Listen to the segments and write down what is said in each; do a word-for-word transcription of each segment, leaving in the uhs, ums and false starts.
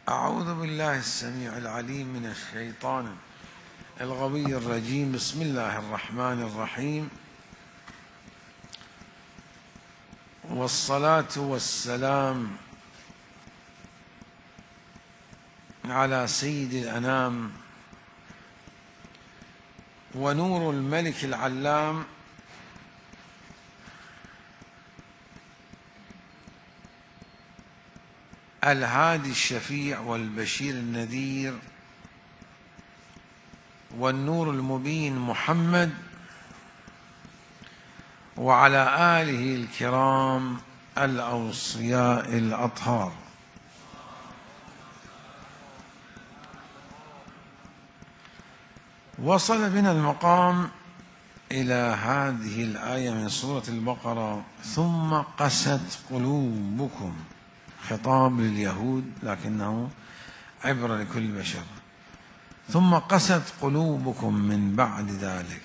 أعوذ بالله السميع العليم من الشيطان الغوي الرجيم. بسم الله الرحمن الرحيم، والصلاة والسلام على سيد الأنام ونور الملك العلام الهادي الشفيع والبشير النذير والنور المبين محمد، وعلى آله الكرام الأوصياء الأطهار. وصل بنا المقام إلى هذه الآية من سورة البقرة: ثم قست قلوبكم، خطاب لليهود لكنه عبرة لكل البشر. ثم قست قلوبكم من بعد ذلك.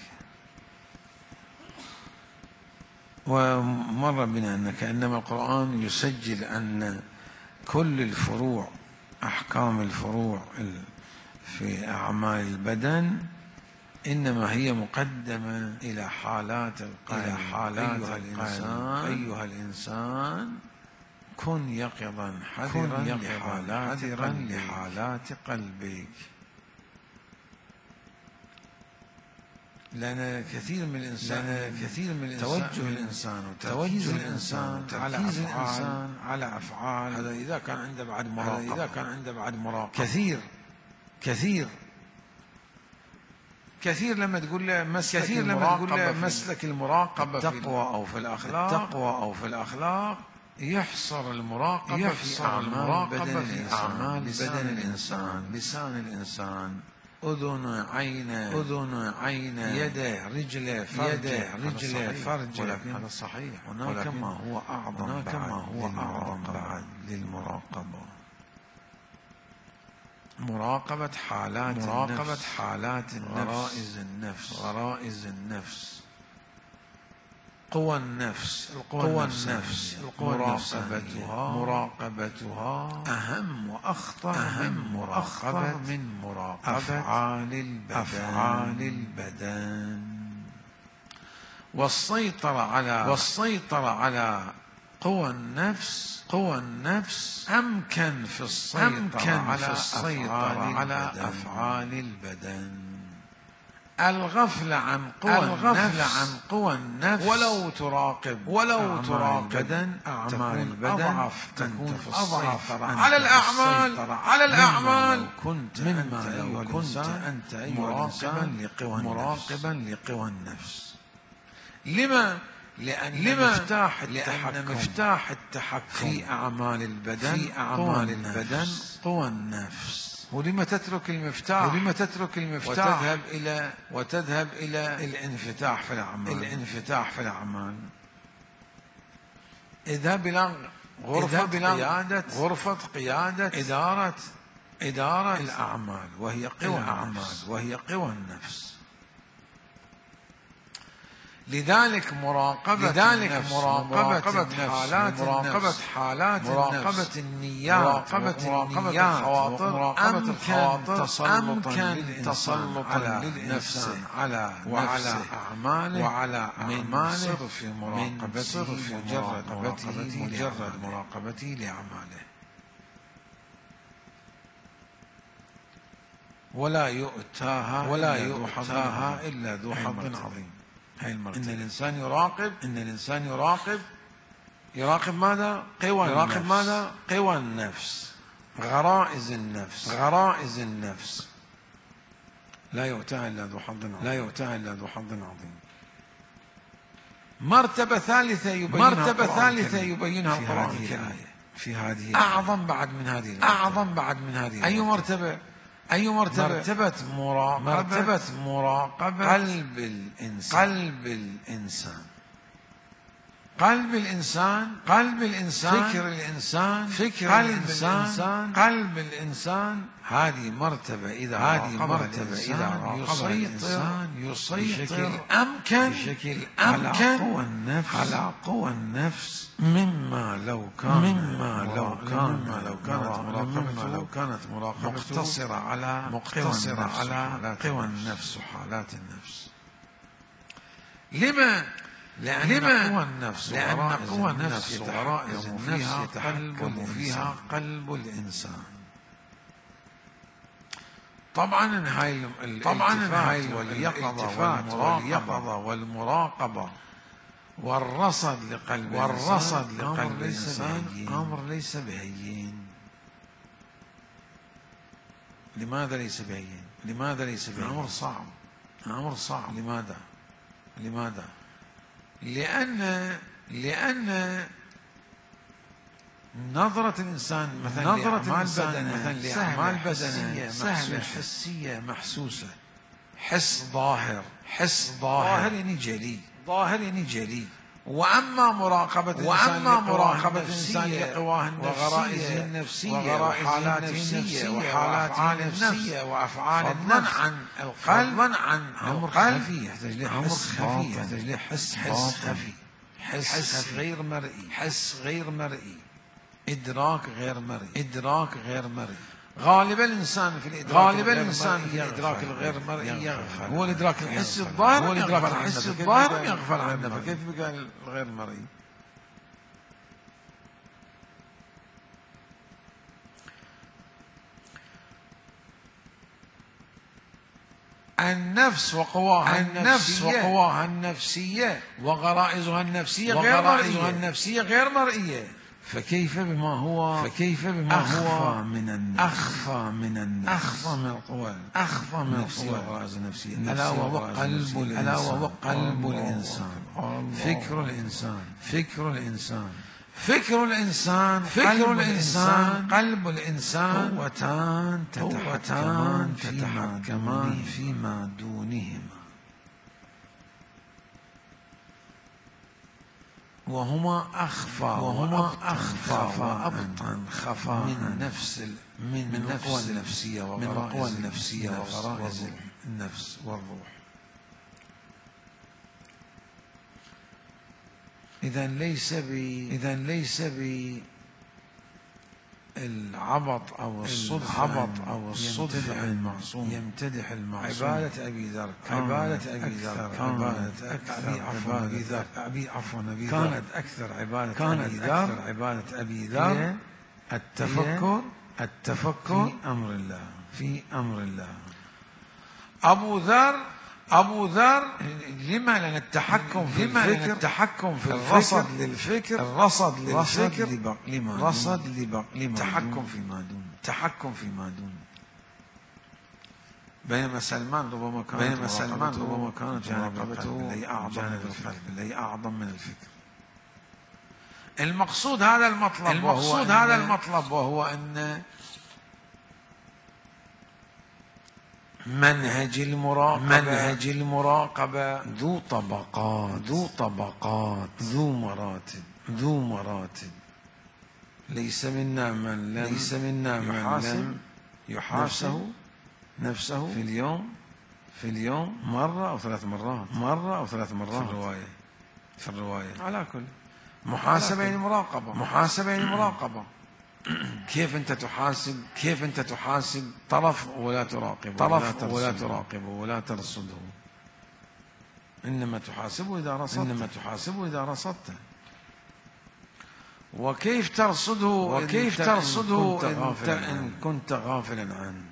ومر بنا أن كأنما القرآن يسجل أن كل الفروع، أحكام الفروع في أعمال البدن، إنما هي مقدمة إلى حالات القلب. إلى حالات أيها الإنسان, أيها الإنسان كن يقظا حذرا لحالات, لحالات قلبك. لأن كثير من الإنسان لأن كثير من الإنسان توجه الإنسان وتركيز الإنسان على أفعال على أفعال هذا إذا كان عنده بعد مراقبة إذا كان عنده بعد مراقبة كثير كثير كثير لما تقول له مسلك كثير لما تقول له مسلك المراقبة التقوى أو في الأخلاق التقوى أو في الأخلاق يحصر المراقبة يحصر في المراقبة بدن في أعمال بدن الإنسان، لسان الإنسان، أذن عينه أذن عينه يده رجله فرجه يده رجله فرجه. ولكن هذا صحيح، هناك ما هو أعظم هناك ما هو أعظم بعد للمراقبة، مراقبة حالات مراقبة النفس، حالات النفس، غرائز النفس غرائز النفس قوى النفس القوى النفس مراقبتها مراقبتها أهم وأخطر أهم وأخطر من مراقبة أفعال البدن أفعال البدن والسيطرة على والسيطرة على قوى النفس قوى النفس أمكن في السيطرة أمكن على في السيطرة على أفعال البدن. الغفلة عن قوى النفس عن قوى النفس ولو تراقب ولو تراقب بدن أعمال البدن أضعف تكون في السيطرة على الأعمال على الأعمال كنت مما لو كنت أنت مراقبا لقوى مراقبا لقوى النفس. لما؟ لأن لما مفتاح لأن مفتاح التحكم في أعمال البدن في أعمال البدن قوى النفس. ولما تترك المفتاح ولما تترك المفتاح وتذهب إلى وتذهب إلى الانفتاح في الأعمال الانفتاح في الأعمال. اذهب إلى غرفة قيادة غرفة قيادة إدارة إدارة الأعمال وهي قوى الأعمال وهي قوى النفس. لذلك مراقبة لذلك النفس مراقبة حالات مراقبة حالات مراقبة النيات مراقبة الخواطر مراقبة الخواطر أمكن تسلطا للنفس على وعلى أعماله وعلى أعماله في مراقبته مجرد مجرد مراقبته لأعماله. ولا يؤتاها ولا يؤتاها إلا ذو حظ عظيم. إن الإنسان يراقب إن الإنسان يراقب يراقب ماذا؟ قوى يراقب ماذا؟ قوى النفس، غرائز النفس غرائز النفس. لا يؤتاها إلا ذو حظ عظيم لا يؤتاها إلا ذو حظ عظيم. مرتبة ثالثة يبينها مرتبة ثالثة يبينها القرآن الكريم في هذه أعظم بعد من هذه أعظم بعد من هذه. أي مرتبة؟ أي مرتبة؟ مرتبة مراقبة مرتبة مراقبة قلب الإنسان قلب الإنسان قلب الإنسان قلب الإنسان فكر الإنسان فكر قلب الإنسان قلب الإنسان. هذه مرتبة إذا هذه مرتبة إذا يسيطر يسيطر بشكل أمكن بشكل أمكن على قوى النفس على قوى النفس مما لو كان مما لو كان مما لو كانت مراقبة لو كانت مراقبة مقتصرة على مقتصرة على قوى النفس وحالات النفس. لما؟ لأن قوى النفس لأن قوى النفس وغرائز النفس يتحكم فيها قلب الإنسان. طبعا هاي طبعا هاي واليقظة والمراقبة والرصد لقلب والرصد لقلب الإنسان أمر ليس بهين. لماذا ليس بهين؟ لماذا ليس بهين؟ أمر صعب، أمر صعب. لماذا؟ لماذا؟ لأن لأن نظرة الإنسان مثلا نظرة الإنسان مثلا لأعمال بدنية سهلة حسية محسوسة، حس ظاهر حس ظاهر يعني جلي ظاهر يعني جلي. وأما مراقبة الإنسان وأما مراقبة الإنسان لقواه النفسية النفسية وحالاته النفسية وحالاته النفسية وأفعال النفس عن القلب عن أمر خفي يحتاج له حس خفي يحتاج له حس حس خفي حس غير مرئي حس غير مرئي إدراك غير مرئي إدراك غير مرئي. غالبا الإنسان في الإدراك غالبا الإنسان في الإدراك الغير مرئي يغفل. هو الإدراك الحسي الظاهر هو الإدراك الحسي الظاهر يغفل عنه. فكيف بقى الغير مرئي؟ النفس وقواها النفس وقواها النفسية وغرائزها النفسية غير مرئية النفسية غير مرئية. فكيف بما هو فكيف بما هو من النفس أخفى من النفس أخفى من القوى أخفى من القوى والغرائز النفسية. ألا وهو قلب ألا وهو قلب الإنسان فكر الإنسان فكر الإنسان فكر الإنسان فكر الإنسان قلب الإنسان قوتان تتحكمان تتحكمان فيما دونهما وهما أخفى وهما أخفى وأبطن خفى من نفس من من القوى النفسية وغرائز النفسية وغرائز النفس والروح. إذا ليس ب إذا ليس ب العبط أو الصدف عبط أو الصدف المعصوم يمتدح المعصوم. عبادة أبي ذر عبادة أبي ذر عبادة أكثر عبادة أبي ذر أبي عفوا أبي ذر كانت أكثر عبادة كانت أكثر عبادة أبي ذر التفكر التفكر في أمر الله في أمر الله. أبو ذر أبو ذر لما لأن التحكم في لما الفكر التحكم في الرصد للفكر الرصد للفكر لما رصد لما تحكم فيما دون تحكم فيما دون. بينما سلمان ربما كانت بينما سلمان ربما كانت مراقبته اللي أعظم من القلب اللي أعظم من الفكر. المقصود هذا المطلب المقصود هذا المطلب وهو أن منهج المراقبة منهج المراقبة ذو طبقات ذو طبقات ذو مراتب ذو مراتب. ليس منا من لم ليس منا من لم يحاسب نفسه في اليوم في اليوم مرة أو ثلاث مرات مرة أو ثلاث مرات في الرواية في الرواية على كل محاسبة يعني مراقبة محاسبة يعني مراقبة. كيف أنت تحاسب كيف أنت تحاسب طرف ولا تراقبه طرف ولا تراقبه ولا ترصده. إنما تحاسبه إذا رصدت إنما تحاسبه إذا رصدته. وكيف ترصده وكيف ترصده إن كنت غافلا عنه.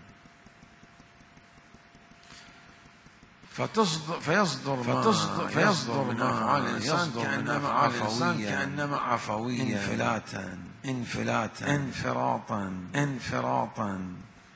فتصدر فيصدر فتصدر فيصدر من أفعال الإنسان كأنما عفوية كأنما عفوية انفلاتا انفلاتا انفراطا انفراطا.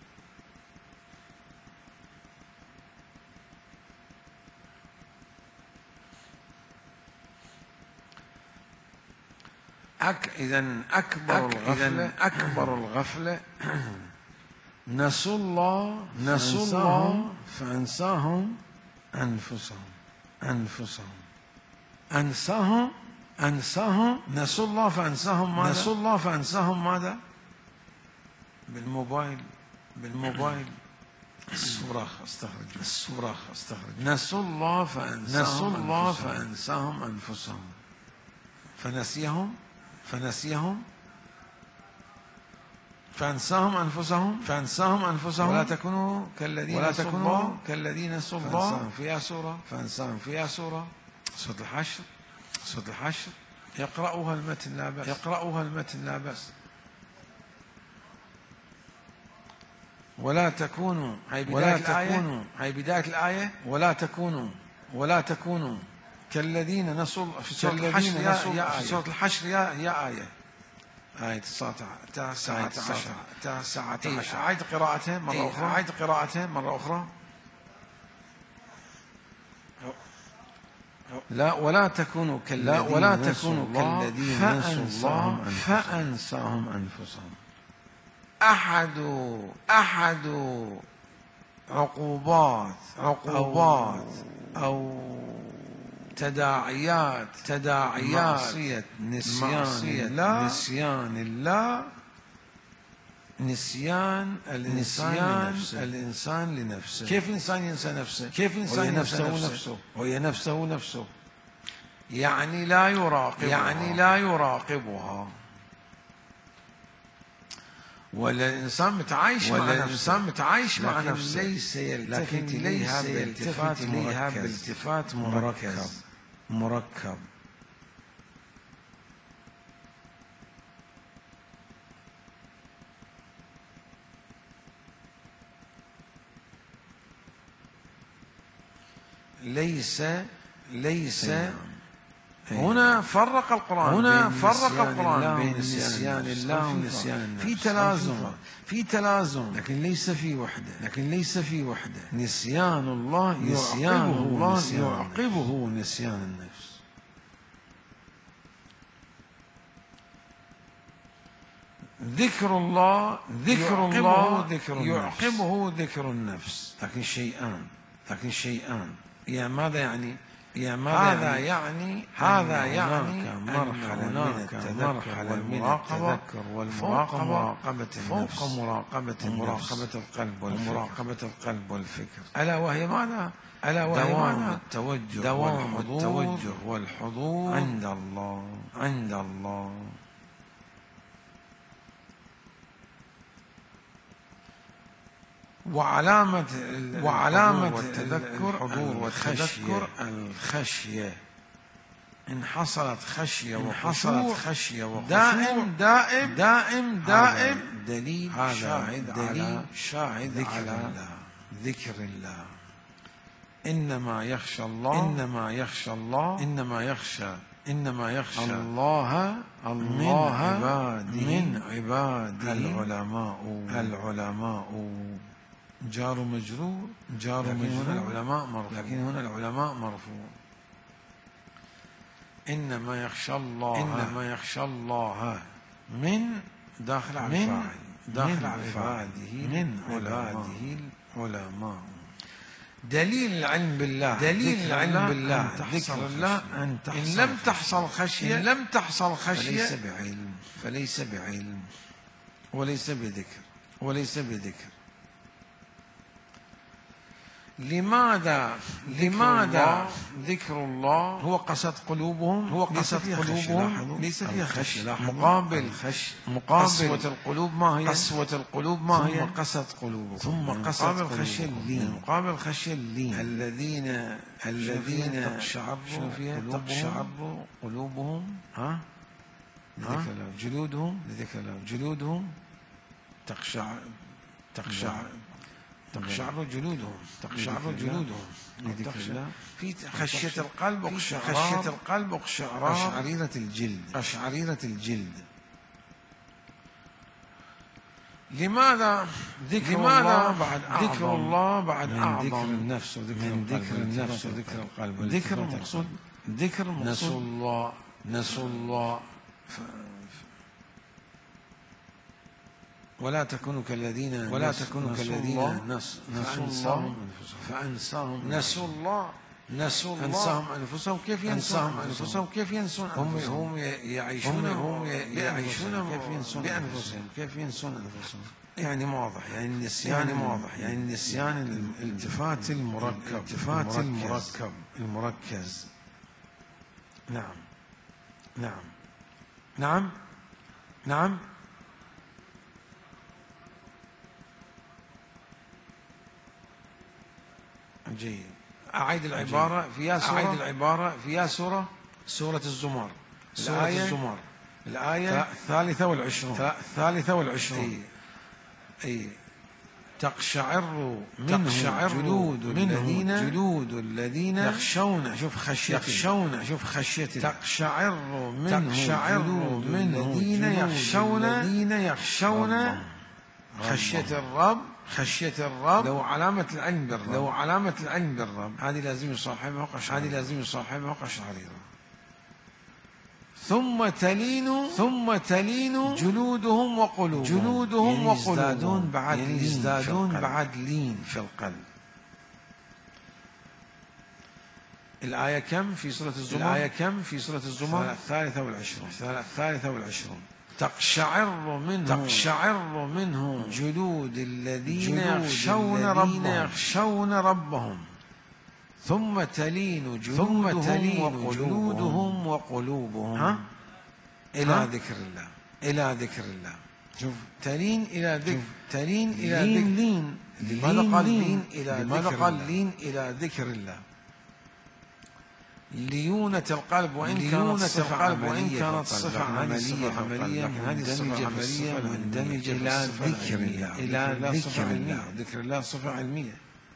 أك إذن أكبر أك الغفلة أكبر الغفلة نسوا الله نسوا الله فأنساهم أنفسهم أنفسهم أنساهم أنساهم، نسوا الله فأنساهم ماذا؟ نسوا الله فأنساهم ماذا؟ بالموبايل، بالموبايل الصراخ استخرج، الصراخ استخرج. نسوا الله فأنساهم، نسوا الله فأنساهم أنفسهم، فنسيهم فنسيهم فأنساهم أنفسهم فأنساهم أنفسهم. ولا تكونوا كالذين ولا تكونوا كالذين نسوا الله فأنساهم فيها سورة فأنساهم فيها سورة سورة الحشر، سورة الحشر. يقرأوها المتن لا بأس، يقرأوها المتن لا بأس. ولا تكونوا، هي بداية الآية، هي بداية الآية. ولا تكونوا ولا تكونوا كالذين نسوا في سورة الحشر يا في سورة الحشر يا يا آية آية تسعة عشر تسعة عشر. أعيد قراءتها مرة أخرى، أعيد قراءتها مرة أخرى. لا ولا تكونوا كالذين ولا تكونوا كالذين نسوا الله فأنساهم أنفسهم. أحد أحد عقوبات عقوبات أو تداعيات تداعيات معصية نسيان الله نسيان الله نسيان الإنسان الإنسان لنفسه. كيف الإنسان ينسى نفسه؟ كيف الإنسان ينسى نفسه؟ وهي نفسه نفسه، يعني لا يراقبها، يعني لا يراقبها. ولا الإنسان متعايش مع نفسه، الإنسان متعايش مع نفسه، ليس يلتفت إليها بالتفات إليها بالتفات مركز مركب. ليس ليس هنا فرق القرآن هنا فرق القرآن بين نسيان الله ونسيان النفس. في تلازم في تلازم لكن ليس في وحدة لكن ليس في وحدة. نسيان الله نسيان الله يعقبه نسيان النفس. ذكر الله ذكر الله ذكر يعقبه ذكر النفس. لكن شيئان لكن شيئان. يا ماذا يعني؟ يا ماذا هذا يعني هذا يعني مرحلة من التذكر والمراقبة فوق مراقبة النفس، فوق مراقبة مراقبة القلب ومراقبة القلب والفكر. ألا وهي ماذا؟ ألا وهي دوام التوجه دوام التوجه والحضور عند الله عند الله. وعلامة وعلامة التذكر الحضور والتذكر الخشية. إن حصلت خشية وحصلت خشية وخشوع دائم دائم دائم دائم دليل شاهد دليل شاهد على ذكر الله. إنما يخشى الله إنما يخشى الله إنما يخشى إنما يخشى الله الله من عباده من عباده العلماء العلماء. جار مجرور جار مجرور العلماء مرفوع، لكن هنا العلماء مرفوع. إنما يخشى الله إنما يخشى الله من داخل على الفاعل داخل على عباده من عباده العلماء. دليل العلم بالله دليل العلم بالله ذكر الله. إن لم تحصل خشية إن لم تحصل خشية فليس بعلم فليس بعلم وليس بذكر وليس بذكر. لماذا لماذا ذكر الله هو قست قلوبهم هو قست قلوبهم ليس فيها خشية. مقابل خش مقابل قسوة القلوب ما هي؟ قسوة القلوب ما هي؟ ثم قست قلوبهم ثم قست مقابل خشية اللين مقابل خشية اللين. الذين الذين تقشعر تقشعر قلوبهم ها لذكر الله جلودهم لذكر الله جلودهم تقشعر تقشعر تقشعر جلودهم تقشعر جلودهم لذكر الله. في خشية القلب خشية القلب وقشعريرة قشعريرة الجلد قشعريرة الجلد. لماذا ذكر الله بعد ذكر الله بعد أعظم ذكر النفس وذكر من ذكر النفس وذكر القلب. ذكر مقصود ذكر مقصود نسوا الله نسوا الله ولا تكونوا كالذين ولا تكونوا كالذين نسوا الله فأنساهم نسوا الله نسوا الله أنساهم أنفسهم كيف ينسون أنفسهم كيف ينسون هم هم يعيشون هم يعيشون كيف ينسون بأنفسهم كيف ينسون أنفسهم يعني واضح يعني النسيان يعني واضح يعني النسيان الالتفات المركب الالتفات المركب المركز. نعم نعم نعم نعم جيد. أعيد العبارة في سورة أعيد العبارة في سورة سورة الزمر سورة الزمر الآية الثالثة والعشرون الثالثة والعشرون. أي تقشعر منه جلود الذين جلود الذين يخشون شوف خشية يخشون شوف خشية تقشعر منه تقشعر منه الذين يخشون الذين يخشون خشية الرب خشية الرب. لو علامة العلم بالرب لو علامة العلم بالرب هذه لازم يصاحبها قشعريرة هذه لازم يصاحبها قشعريرة. ثم تلين ثم تلين جلودهم وقلوبهم جلودهم يعني وقلوبهم يزدادون بعد يعني لين يزدادون في بعد لين في القلب. الآية كم في سورة الزمر؟ الآية كم في سورة الزمر؟ الثالثة والعشرون الثالثة والعشرون. تقشعر منه تقشعر منه جلود الذين جلود يخشون الذين ربهم يخشون ربهم ثم تلين ثم جلودهم تلين وقلوبهم جلودهم وقلوبهم ها؟ إلى ها؟ ذكر الله إلى ذكر الله. شوف تلين إلى ذكر تلين إلى لين ذكر لين لماذا قال لين لين إلى لماذا ذكر قال الله؟ لين إلى ذكر الله. ليونة القلب وإن كانت ليونة صفة القلب وإن عملية كانت في القلب. صفة هذه عملية صفة عملية لكن هذه الصفة مندمجة العملية بالصفة مندمجة إلى بالصفة ذكر العلمية. الله إلى ذكر ذكر الله. الله. ذكر الله صفة علمية.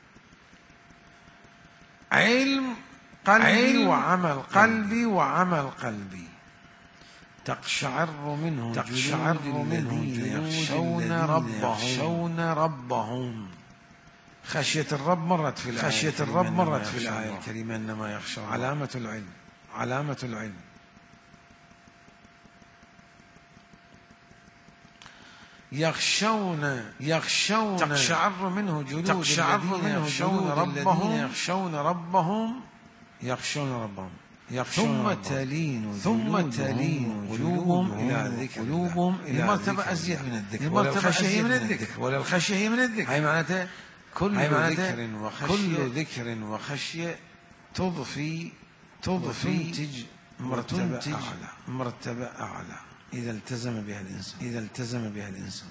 علم قلبي علم وعمل قلبي وعمل قلبي. تقشعر منه تقشعر جلود منه الذين جلود يخشون الذين ربهم يخشون ربهم. خشية الرب مرت في الآية خشية الكريمة الرب إنما مرت في يخشى الآية الله. الكريمة إنما يخشى الله. علامة العلم علامة العلم. يخشون يخشون تقشعر منه جلود تقشعر الذين منه يخشون جلود ربهم الذين يخشون ربهم يخشون ربهم يخشون ثم ربهم. تلين ثم جلودهم تلين قلوبهم جلودهم إلى ذكر الله. قلوبهم إلى المرتبة ذكر أزيد الله. من الذكر المرتبة ولا الخشية أزيد من من الذكر الذكر. ولا الخشية من الذكر. هاي معناته كل هاي معناته ذكر وخشية كل ذكر وخشية تضفي تضفي وتنتج مرتبة وتنتج أعلى مرتبة أعلى إذا التزم بها الإنسان. إذا التزم بها الإنسان.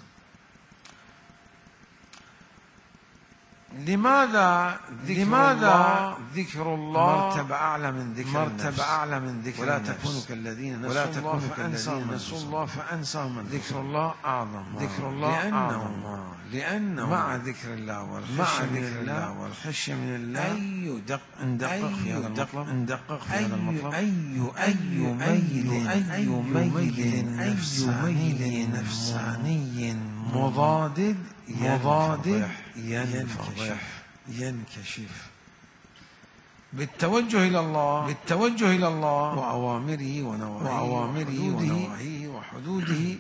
لماذا ذكر لماذا الله ذكر الله مرتبة أعلى من ذكر مرتبة النفس. أعلى من ذكر ولا النفس. تكونوا كالذين نسوا ولا الله تكونوا فأنساهم كالذين نسوا أنفسهم. الله فأنساهم أنفسهم. ذكر الله أعظم ذكر الله لأنه أعظم. لأنه مع ذكر الله والخشية مع من ذكر الله الله والخشية من الله. أي دق ندقق في هذا أي دق المطلب ندقق في أي هذا المطلب أي أي ميل أي ميل نفساني نفساني مضاد مضاد ينفضح ينكشف بالتوجه إلى الله بالتوجه إلى الله وأوامره ونواهيه وأوامره وحدوده ونواهيه وحدوده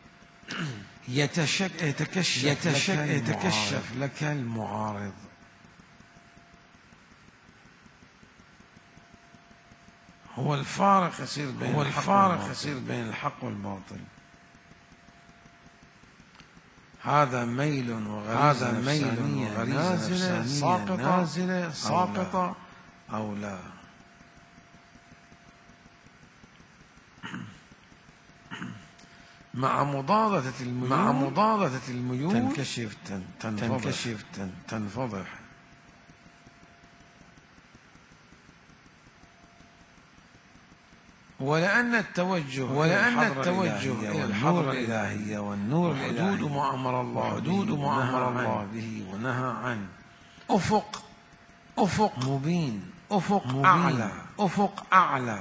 يتشك يتكشف يتشك لك يتكشف المعارض. لك المعارض. هو الفارق يصير بين هو الحق الفارق والباطل. يصير بين الحق والباطل. هذا ميل وغريزة هذا ميل نفسانية وغريزة نازلة نفسانية ساقطة نازلة ساقطة أو لا. مع مضادة الميول مع مضادة الميول تنكشف تن تنفضح تنكشف تن تنفضح. ولأن التوجه ولأن إلى الحضرة التوجه الإلهية إلى والنور الحضرة الإلهي الإلهية والنور وحدود الإلهي ما أمر الله وحدود به ما أمر ونهى الله عنه. به ونهى عنه. أفق أفق مبين أفق مبين. أعلى أفق أعلى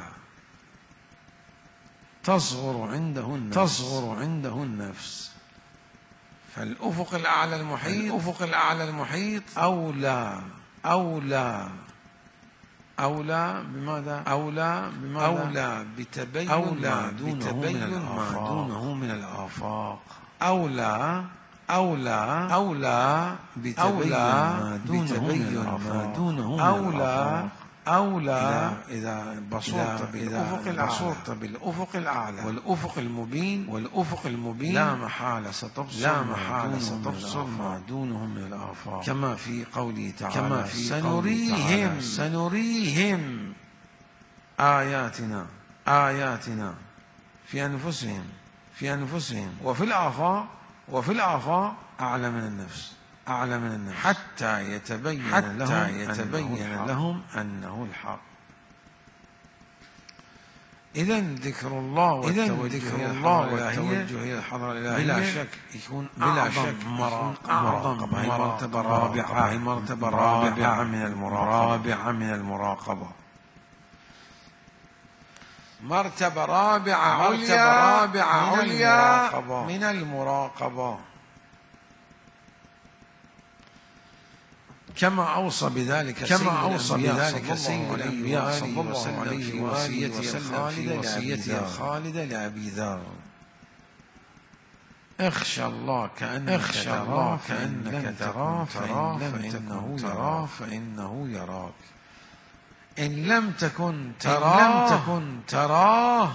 تصغر عنده النفس تصغر عنده النفس. فالأفق الأعلى المحيط الأفق الأعلى المحيط أولى أولى أولى بماذا؟ أولى بماذا؟ أولى بتبين أولى ما دونه بتبين من ما الآفاق. دونه من الآفاق. أولى أولى أولى أولى بتبين ما دونه من ما دونه من الآفاق. الآفاق. أولى أولى بتبين ما دونه من أولى الآفاق. أولى إذا بصرت بالأفق الأعلى بصرت بالأفق الأعلى والأفق المبين والأفق المبين لا محالة ستبصر لا محالة ستبصر ما دونهم من الآفاق، كما في قوله تعالى كما في سنريهم سنريهم آياتنا آياتنا في أنفسهم في أنفسهم وفي الآفاق وفي الآفاق أعلى من النفس أعلى من النفس حتى يتبين حتى لهم يتبين أنه لهم أنه الحق. إذا ذكر الله إذا والتوجه ذكر إلى الله الحضرة والتوجه إلى الحضرة الإلهية بلا شك يكون بلا أعظم شك مراقبة أعظم هي مرتبة رابعة هي مرتبة رابعة رابعة من المراقبة رابعة من المراقبة مرتبة رابعة عليا رابعة عليا من المراقبة، كما أوصى بذلك كما أوصى بذلك سيد الأنبياء صلى الله عليه في وسلم وسلم في وصيته الخالدة لأبي ذر اخشى الله كأنك اخشى الله كأنك تراه تراه فإنه تراه يراك فإنه يراك إن لم تكن إن تراه لم تكن تراه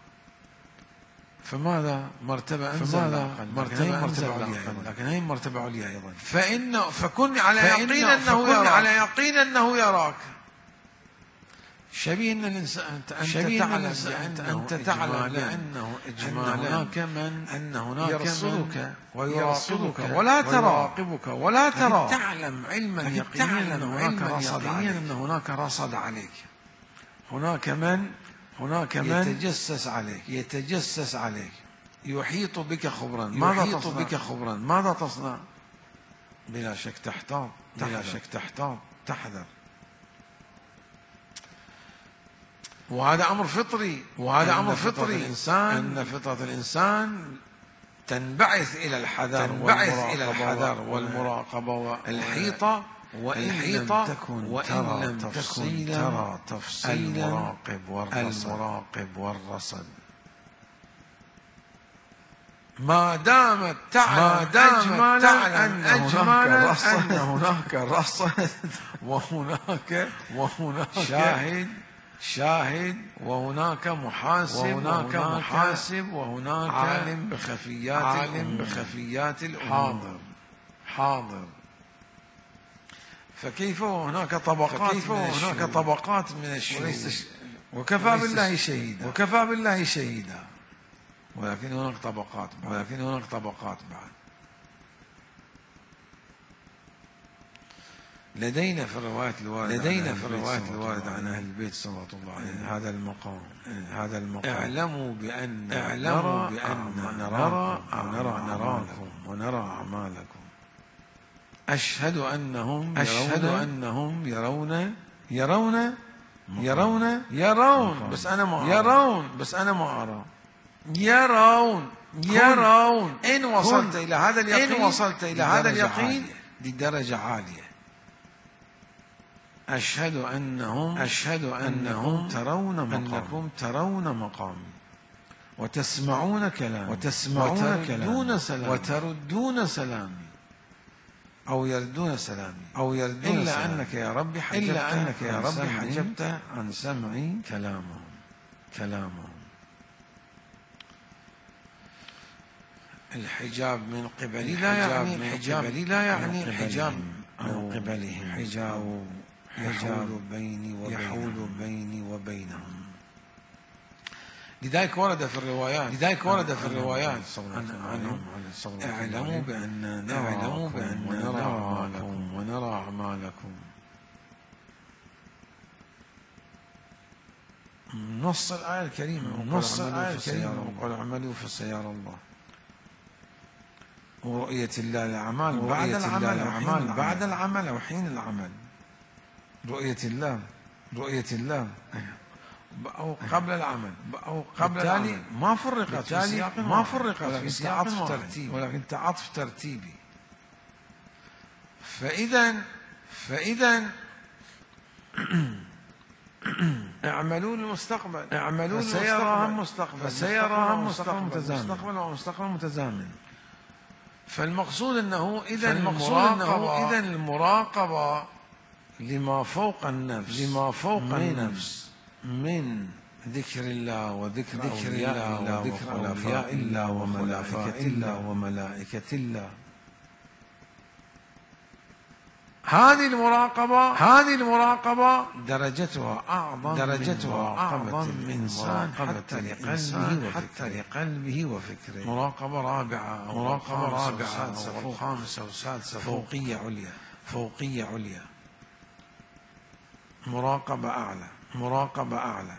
فماذا مرتبة أنزل فماذا مرتبة مرتبة عليا عليا لكن هي مرتبة عليا أيضا فإن فكن على فإن يقين أنه فكن يراك على يقين أنه يراك شبيه أن الإنسان أنت, أنت شبيه تعلم أنت, أنت تعلم بأنه إجمالا أن هناك من أن هناك يرصدك من ويراقبك ولا ترى ويراقبك ولا ترى تعلم علما يقينيا تعلم أن هناك علما رصد يقينيا عليك أن هناك رصد عليك. هناك من هناك من يتجسس عليك يتجسس عليك يحيط بك خبرا ماذا يحيط تصنع؟ بك خبرا ماذا تصنع بلا شك تحتاط بلا بلا شك شك تحتاط تحذر. وهذا أمر فطري وهذا أن أمر فطرة فطري الإنسان أن فطرة الإنسان تنبعث إلى الحذر تنبعث إلى والمراقبة الحذر والمراقبة والحيطة وإن الحيطة لم تكن وإن ترى لم تكن تفصيلا ترى تفصيلا المراقب والرصد المراقب والرصد ما دامت تعلم ما دامت أجمالا تعلم أن أجمالا أجمالا أن هناك رصد وهناك وهناك شاهد شاهد وهناك محاسب وهناك محاسب وهناك عالم بخفيات عالم الأمور. بخفيات الأمور. حاضر حاضر. فكيف وهناك طبقات فكيف من وهناك الشهود. طبقات من الشهود وليس وكفى وليس بالله شهيدا وكفى بالله شهيدا ولكن هناك طبقات بعد. ولكن هناك طبقات بعد. لدينا في الروايات الواردة لدينا في الروايات الواردة عن أهل البيت صلى الله عليه وسلم هذا المقام هذا المقام اعلموا بأن اعلموا نرى بأن نرى نرى ونرى نراكم ونرى أعمالكم. أشهد أنهم أشهد يرون أنهم يرون يرون يرون يرون بس أنا ما أرى. يرون بس أنا ما أرى. يرون يرون إن وصلت إلى هذا اليقين إن وصلت إلى هذا اليقين لدرجة عالية. أشهد أنهم أشهد أنهم ترون مقام أنكم ترون مقامي وتسمعون كلامي وتسمعون وتردون كلامي سلامي وتردون سلامي أو يردون سلامي أو يردون إلا سلامي. أنك يا ربي حجبت إلا أنك يا عن ربي سمعي حجبت عن سمعي كلامهم كلامهم. الحجاب من قبلي لا لا يعني يعني الحجاب قبلي لا يعني من الحجاب قبلهم من قبلهم حجاب يحول بيني وبينهم يحول بيني وبينهم. لذلك ورد في الروايات لذلك ورد في الروايات عنهم اعلموا بأن اعلموا بأن ونرى نراكم ونرى أعمالكم. نص الآية الكريمة نص الآية الكريمة وقال اعملوا في السيارة الله ورؤية الله الأعمال بعد ورؤية العمل الله الأعمال الأعمال بعد العمل أو حين العمل. رؤية الله رؤية الله أو قبل العمل أو قبل بالتالي العمل ما فرقت في بالتالي سياق ما واحد، فرقت ولكن في سياق تعاطف واحد، ترتيبي ولكن تعاطف ترتيبي. فإذا فإذا اعملوا للمستقبل اعملوا فسيراها للمستقبل. مستقبل فسيراها مستقبل مستقبل. مستقبل ومستقبل متزامن. فالمقصود أنه إذا فالمقصود المراقبة أنه إذا المراقبة لما فوق النفس لما فوق من النفس من ذكر الله وذكر ذكر الله الله وذكر وخلفاء أولياء الله وملائكة وخلفاء الله وملائكة الله. هذه المراقبة هذه المراقبة درجتها أعظم درجتها أعظم من من مراقبة حتى الإنسان لقلبه حتى لقلبه وفكره. مراقبة رابعة مراقبة رابعة وسادسة فوق وخامسة وسادسة فوقية عليا فوقية عليا. مراقبة أعلى مراقبة أعلى.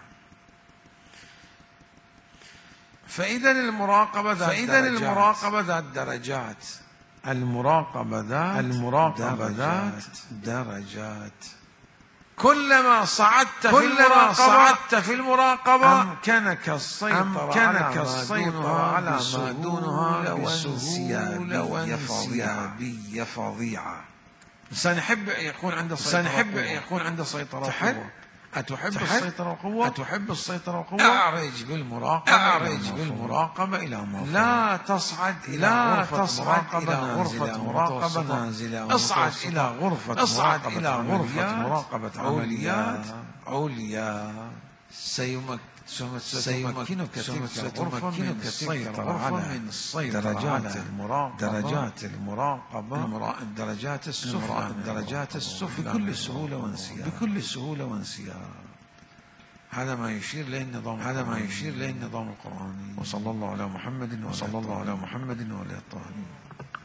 فإذا المراقبة ذات فإذا درجات. المراقبة ذات درجات. المراقبة ذات المراقبة ذات درجات. كلما صعدت في كلما المراقبة صعدت في المراقبة أمكنك السيطرة أمكنك على السيطرة على ما بسهولة دونها وانسيابية وانسيابية فظيعة. الإنسان يحب يكون عنده سيطرة الإنسان يحب وقوة. يكون عنده سيطرة تحب وقوة. أتحب تحب السيطرة وقوة أتحب السيطرة وقوة. أعرج بالمراقبة أعرج إلى بالمراقبة إلى ما فوق. لا تصعد إلى لا غرفة تصعد مراقبة إلى غرفة غرفة مراقبة مراقبة نازلة اصعد متوسطة. إلى غرفة اصعد مراقبة إلى غرفة عمليات مراقبة عمليات عمليات عليا. سيمك سيمكنك تلك الغرفة من السيطرة على درجات المراقبة درجات المراقبة درجات السفلى درجات السفلى بكل سهولة وانسياب بكل سهولة وانسياب. هذا ما يشير له النظام هذا ما يشير له النظام القرآني. وصلى الله على محمد وصلى الله على محمد وعلى الطاهرين.